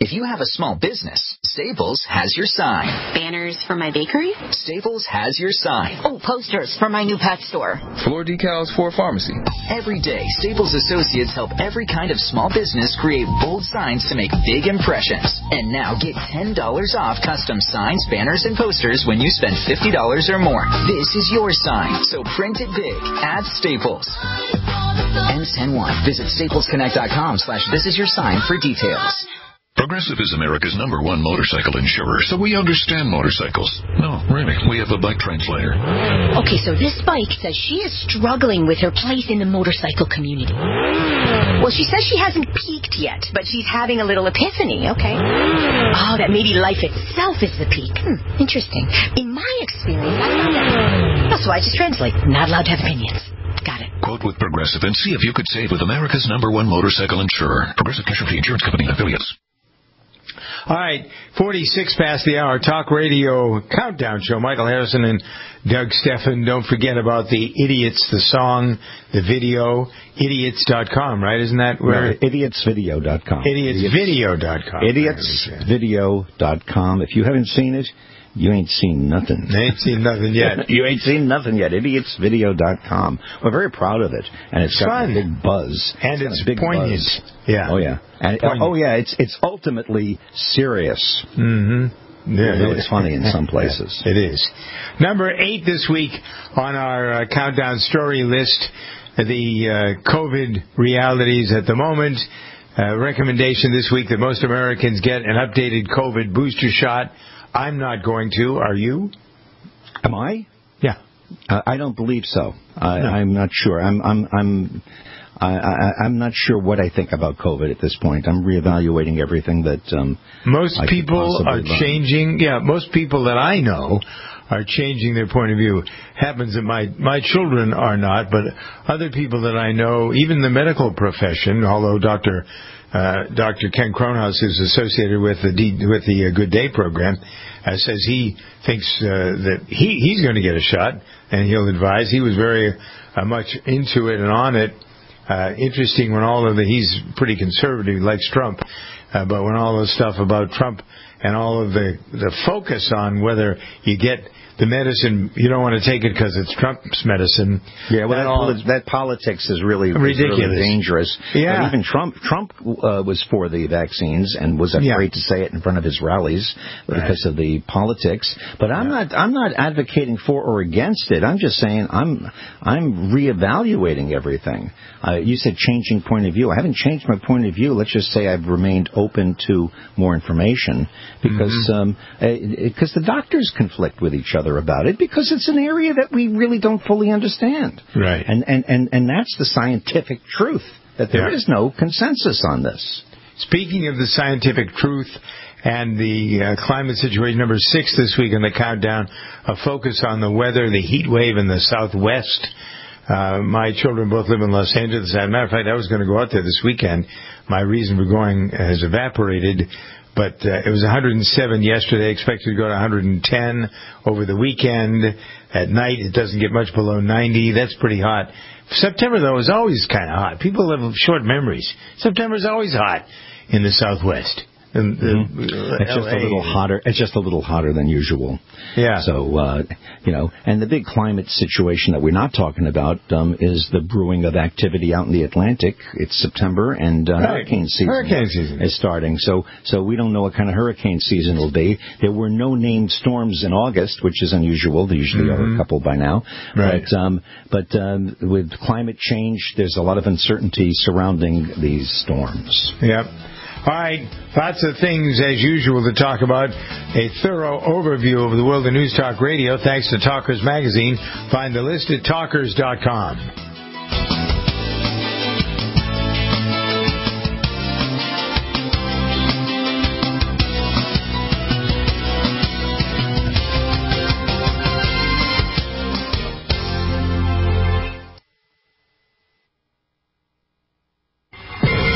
If you have a small business, Staples has your sign. Banners for my bakery? Staples has your sign. Oh, posters for my new pet store. Floor decals for a pharmacy. Every day, Staples associates help every kind of small business create bold signs to make big impressions. And now get ten dollars off custom signs, banners, and posters when you spend fifty dollars or more. This is your sign, so print it big at Staples. Ends ten one. Visit staples connect dot com slash this is your sign for details. Progressive is America's number one motorcycle insurer, so we understand motorcycles. No, really, we have a bike translator. Okay, so this bike says she is struggling with her place in the motorcycle community. Well, she says she hasn't peaked yet, but she's having a little epiphany, okay? Oh, that maybe life itself is the peak. Hmm, interesting. In my experience, I found that. Oh, so I just translate. Not allowed to have opinions. Got it. Quote with Progressive and see if you could save with America's number one motorcycle insurer. Progressive Casualty Insurance Company and affiliates. All right, forty-six past the hour, Talk Radio Countdown Show. Michael Harrison and Doug Steffen. Don't forget about the Idiots, the song, the video, idiots dot com, right? Isn't that where? No, idiots video dot com. idiots video dot com. idiots video dot com. If you haven't seen it, you ain't seen nothing. You ain't seen nothing yet. You ain't seen nothing yet. idiots video dot com. We're very proud of it, and it's, it's got fun. a big buzz. And it's, it's big poignant. Buzz. Yeah. Oh, yeah. And oh, yeah, it's it's ultimately serious. Mm-hmm. Yeah, it it's funny in some places. It is. Number eight this week on our uh, countdown story list, the uh, COVID realities at the moment. Uh, recommendation this week that most Americans get an updated COVID booster shot. I'm not going to. Are you? Am I? Yeah. Uh, I don't believe so. I, no. I'm not sure. I'm I'm I'm I, I, I'm not sure what I think about COVID at this point. I'm reevaluating everything that um, most I people are learn. changing. Yeah, most people that I know are changing their point of view. Happens that my my children are not, but other people that I know, even the medical profession, although Doctor Uh, Doctor Ken Cronhaus, who's associated with the D, with the uh, Good Day program, uh, says he thinks uh, that he, he's going to get a shot, and he'll advise. He was very uh, much into it and on it. Uh, interesting when all of the, he's pretty conservative, he likes Trump, uh, but when all the stuff about Trump and all of the, the focus on whether you get the medicine, you don't want to take it because it's Trump's medicine. Yeah, well, that, all, poli- that politics is really, ridiculous. Really dangerous. Yeah. But even Trump Trump uh, was for the vaccines and was afraid yeah. to say it in front of his rallies because right. of the politics. But I'm yeah. not I'm not advocating for or against it. I'm just saying I'm I'm reevaluating everything. Uh, you said changing point of view. I haven't changed my point of view. Let's just say I've remained open to more information because mm-hmm. um, because the doctors conflict with each other about it because it's an area that we really don't fully understand. Right. And and, and, and that's the scientific truth, that there yeah. is no consensus on this. Speaking of the scientific truth and the uh, climate situation, number six this week on the countdown, a focus on the weather, the heat wave in the southwest. Uh, my children both live in Los Angeles. As a matter of fact, I was going to go out there this weekend. My reason for going has evaporated. But uh, it was one hundred seven yesterday, expected to go to one hundred ten over the weekend. At night, it doesn't get much below ninety. That's pretty hot. September, though, is always kind of hot. People have short memories. September is always hot in the Southwest. In, mm-hmm. uh, it's just a little hotter. It's just a little hotter than usual. Yeah. So uh, you know, and the big climate situation that we're not talking about um, is the brewing of activity out in the Atlantic. It's September, and uh, right. hurricane season. Hurricane season is starting. So so we don't know what kind of hurricane season will be. There were no named storms in August, which is unusual. There usually mm-hmm. are a couple by now. Right. But um, but um, with climate change, there's a lot of uncertainty surrounding these storms. Yep. All right, lots of things, as usual, to talk about. A thorough overview of the world of News Talk Radio, thanks to Talkers Magazine. Find the list at talkers dot com. Ladies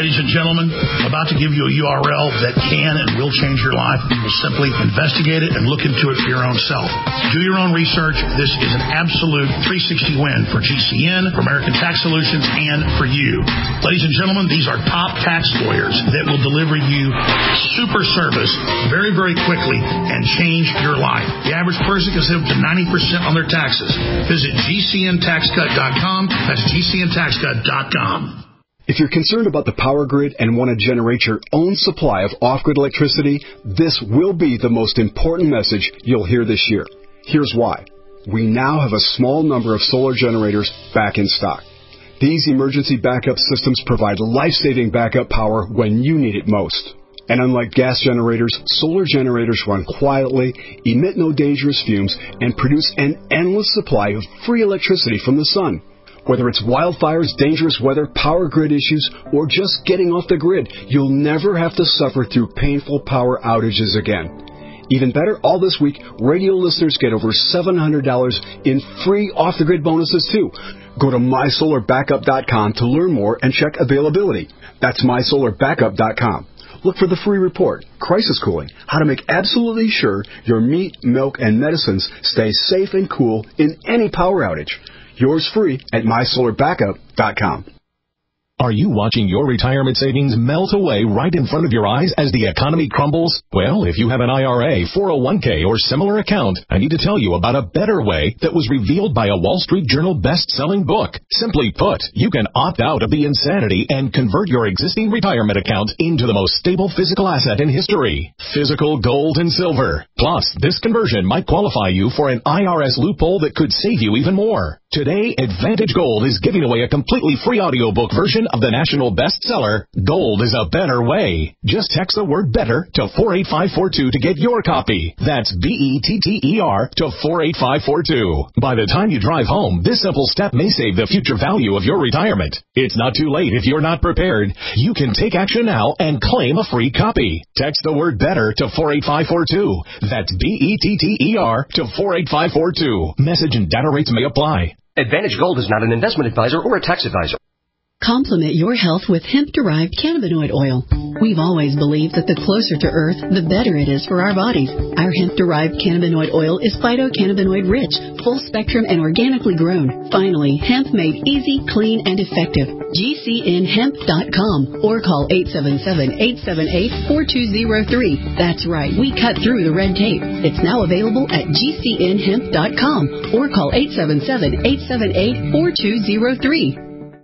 ladies and gentlemen, I'm about to give you a U R L that can and will change your life. You will simply investigate it and look into it for your own self. Do your own research. This is an absolute three sixty win for G C N, for American Tax Solutions, and for you. Ladies and gentlemen, these are top tax lawyers that will deliver you super service very, very quickly and change your life. The average person can save up to ninety percent on their taxes. Visit G C N tax cut dot com. That's G C N tax cut dot com. If you're concerned about the power grid and want to generate your own supply of off-grid electricity, this will be the most important message you'll hear this year. Here's why. We now have a small number of solar generators back in stock. These emergency backup systems provide life-saving backup power when you need it most. And unlike gas generators, solar generators run quietly, emit no dangerous fumes, and produce an endless supply of free electricity from the sun. Whether it's wildfires, dangerous weather, power grid issues, or just getting off the grid, you'll never have to suffer through painful power outages again. Even better, all this week, radio listeners get over seven hundred dollars in free off-the-grid bonuses, too. Go to my solar backup dot com to learn more and check availability. That's my solar backup dot com. Look for the free report, Crisis Cooling, how to make absolutely sure your meat, milk, and medicines stay safe and cool in any power outage. Yours free at my solar backup dot com. Are you watching your retirement savings melt away right in front of your eyes as the economy crumbles? Well, if you have an I R A, four oh one k, or similar account, I need to tell you about a better way that was revealed by a Wall Street Journal best-selling book. Simply put, you can opt out of the insanity and convert your existing retirement account into the most stable physical asset in history, physical gold and silver. Plus, this conversion might qualify you for an I R S loophole that could save you even more. Today, Advantage Gold is giving away a completely free audiobook version of the national bestseller, Gold is a Better Way. Just text the word better to four eight five four two to get your copy. That's B E T T E R to four eight five four two. By the time you drive home, this simple step may save the future value of your retirement. It's not too late if you're not prepared. You can take action now and claim a free copy. Text the word better to four eight five four two. That's B E T T E R to four eight five four two. Message and data rates may apply. Advantage Gold is not an investment advisor or a tax advisor. Complement your health with hemp-derived cannabinoid oil. We've always believed that the closer to Earth, the better it is for our bodies. Our hemp-derived cannabinoid oil is phytocannabinoid-rich, full-spectrum, and organically grown. Finally, hemp made easy, clean, and effective. G C N hemp dot com or call eight seven seven, eight seven eight, four two zero three. That's right, we cut through the red tape. It's now available at G C N hemp dot com or call eight seven seven, eight seven eight, four two zero three.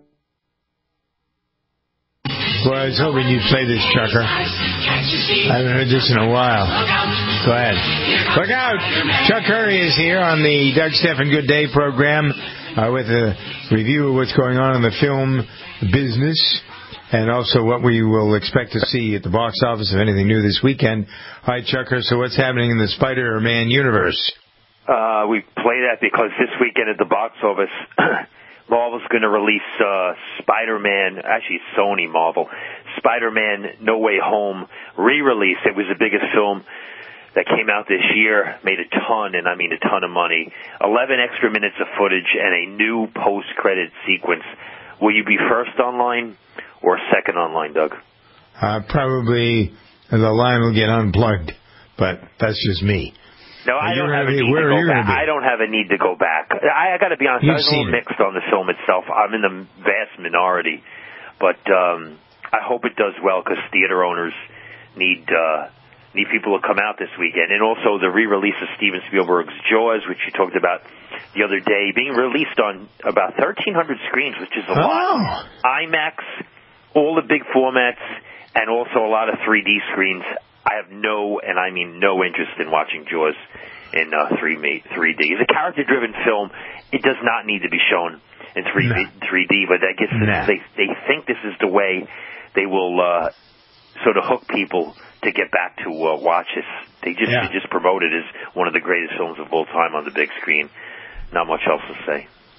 Well, I was hoping you'd play this, Chucker. I haven't heard this in a while. Go ahead. Look out! Chuck Curry is here on the Doug Stephan Good Day program uh, with a review of what's going on in the film business and also what we will expect to see at the box office, if anything new this weekend. Hi, Chucker. So what's happening in the Spider-Man universe? Uh, we play that because this weekend at the box office... Marvel's going to release uh, Spider-Man, actually Sony Marvel, Spider-Man No Way Home re-release. It was the biggest film that came out this year, made a ton, and I mean a ton of money. eleven extra minutes of footage and a new post-credit sequence. Will you be first online or second online, Doug? Uh, probably the line will get unplugged, but that's just me. No, I don't have a need to go back. I don't have a need to go back. I, I got to be honest. I was a little mixed on the film itself. I'm in the vast minority, but um, I hope it does well because theater owners need uh, need people to come out this weekend, and also the re-release of Steven Spielberg's Jaws, which you talked about the other day, being released on about thirteen hundred screens, which is a oh. lot. IMAX, all the big formats, and also a lot of three D screens. I have no, and I mean no, interest in watching Jaws in uh, three D. It's a character-driven film. It does not need to be shown in three D, no. three D, but I guess no. they they think this is the way they will uh, sort of hook people to get back to uh, watch this. They just yeah. they just promote it as one of the greatest films of all time on the big screen. Not much else to say.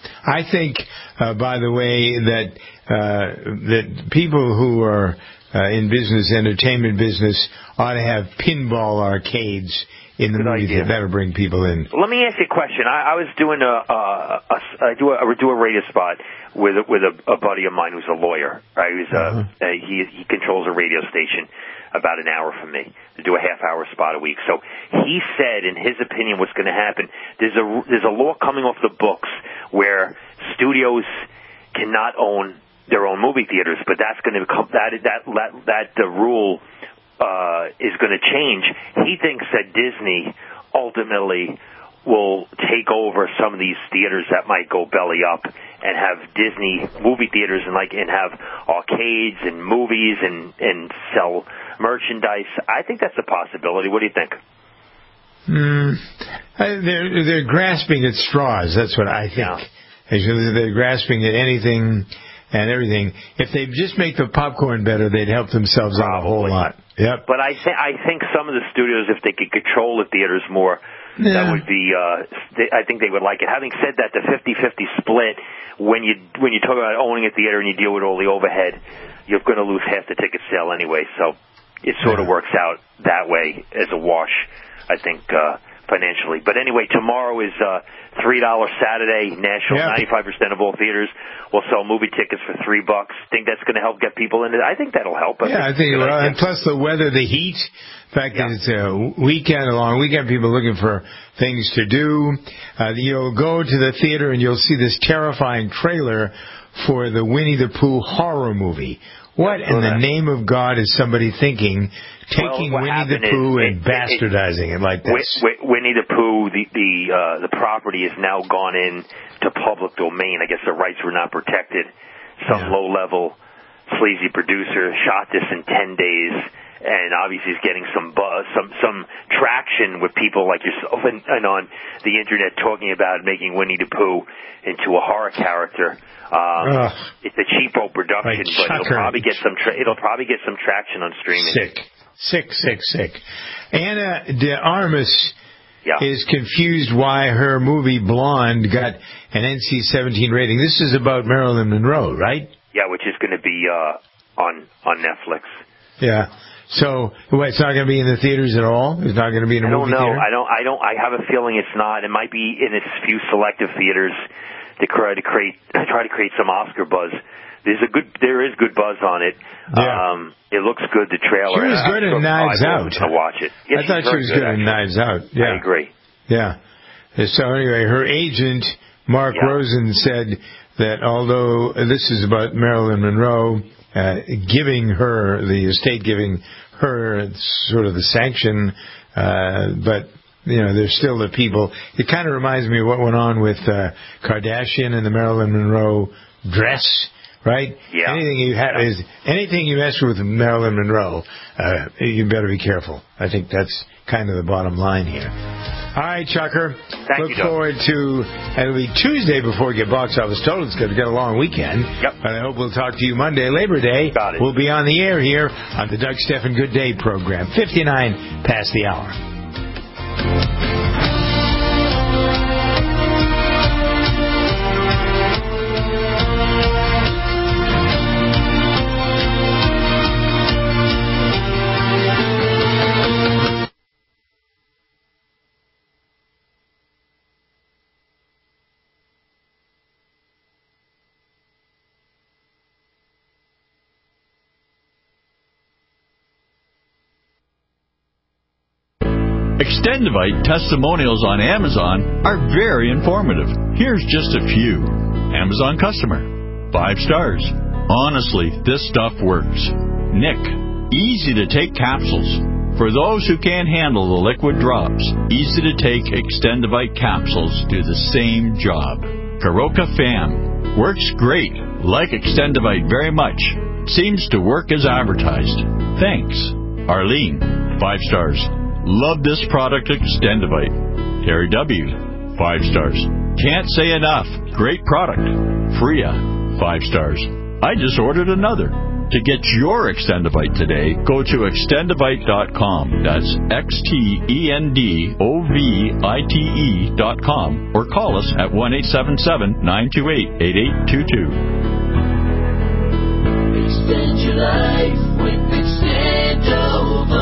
I think, uh, by the way, that uh, that people who are uh, in business, entertainment business, ought to have pinball arcades in the Good movie idea. theater. That'll bring people in. Let me ask you a question. I, I was doing a, a, a, a do a, I do a radio spot with a, with a, a buddy of mine who's a lawyer. Right? He's a, uh, he he controls a radio station about an hour from me to do a half hour spot a week. So he said, in his opinion, what's going to happen? There's a there's a law coming off the books where studios cannot own their own movie theaters, but that's going to become that that that, that the rule uh, is going to change. He thinks that Disney ultimately will take over some of these theaters that might go belly up and have Disney movie theaters and like and have arcades and movies and and sell merchandise. I think that's a possibility. What do you think? Mm, they're they're grasping at straws. That's what I think. Yeah. They're grasping at anything and everything. If they just make the popcorn better, they'd help themselves out a whole lot. Yep. But I think I think some of the studios, if they could control the theaters more, yeah. that would be. Uh, they, I think they would like it. Having said that, the fifty-fifty split, when you when you talk about owning a theater and you deal with all the overhead, you're going to lose half the ticket sale anyway. So it sort of works out that way as a wash, I think, uh, financially. But anyway, tomorrow is uh, three dollars Saturday, national. Yep. ninety-five percent of all theaters will sell movie tickets for three bucks. Think that's going to help get people into it? I think that'll help. I yeah, think I think it will. And plus the weather, the heat, the fact yeah. that it's a weekend, a long weekend, people looking for things to do. Uh, you'll go to the theater and you'll see this terrifying trailer for the Winnie the Pooh horror movie. What in the name of God is somebody thinking, taking well, Winnie the Pooh is, and it, bastardizing it, it like this? Winnie the Pooh, the the, uh, the property has now gone in to public domain. I guess the rights were not protected. Some yeah. low-level sleazy producer shot this in ten days, and obviously is getting some buzz, some some traction with people like yourself and, and on the internet talking about making Winnie the Pooh into a horror character. Um, it's a cheapo production, like but it'll probably get some. Tra- it'll probably get some traction on streaming. Sick, sick, sick, sick. Ana de Armas yeah. is confused why her movie Blonde got an N C seventeen rating. This is about Marilyn Monroe, right? Yeah, which is going to be uh, on on Netflix. Yeah. So, what, it's not going to be in the theaters at all? It's not going to be in a I don't movie know. theater? I don't. I don't. I have a feeling it's not. It might be in its few selective theaters to try to create try to create some Oscar buzz. There's a good. There is good buzz on it. Yeah. Um, it looks good. The trailer. She was good in Knives Out. To watch it. Yeah, I thought she was good, good in Knives Out. Yeah. I agree. Yeah. So anyway, her agent Mark yeah. Rosen said that although this is about Marilyn Monroe, uh, giving her the estate, giving her sort of the sanction, uh, but you know, there's still the people. It kind of reminds me of what went on with uh, Kardashian and the Marilyn Monroe dress, right? Yeah. Anything you have is anything you mess with Marilyn Monroe, uh, you better be careful. I think that's kind of the bottom line here. All right, Chucker. Thank Look you, Doug. forward to, it'll be Tuesday before we get box office total. It's going to get a long weekend. Yep. But I hope we'll talk to you Monday, Labor Day. Got it. We'll be on the air here on the Doug Stephan Good Day program. fifty-nine past the hour. Extendivite testimonials on Amazon are very informative. Here's just a few. Amazon customer. Five stars. Honestly, this stuff works. Nick. Easy to take capsules. For those who can't handle the liquid drops, easy to take Extendivite capsules do the same job. Karoka Fam. Works great. Like Extendivite very much. Seems to work as advertised. Thanks. Arlene. Five stars. Love this product, Extendivite. Terry W. Five stars. Can't say enough. Great product. Freya. Five stars. I just ordered another. To get your Extendovite today, go to extendovite dot com. That's X T E N D O V I T E dot com. Or call us at one eight seven seven, nine two eight, eight eight two two. Extend your life with Extendovite.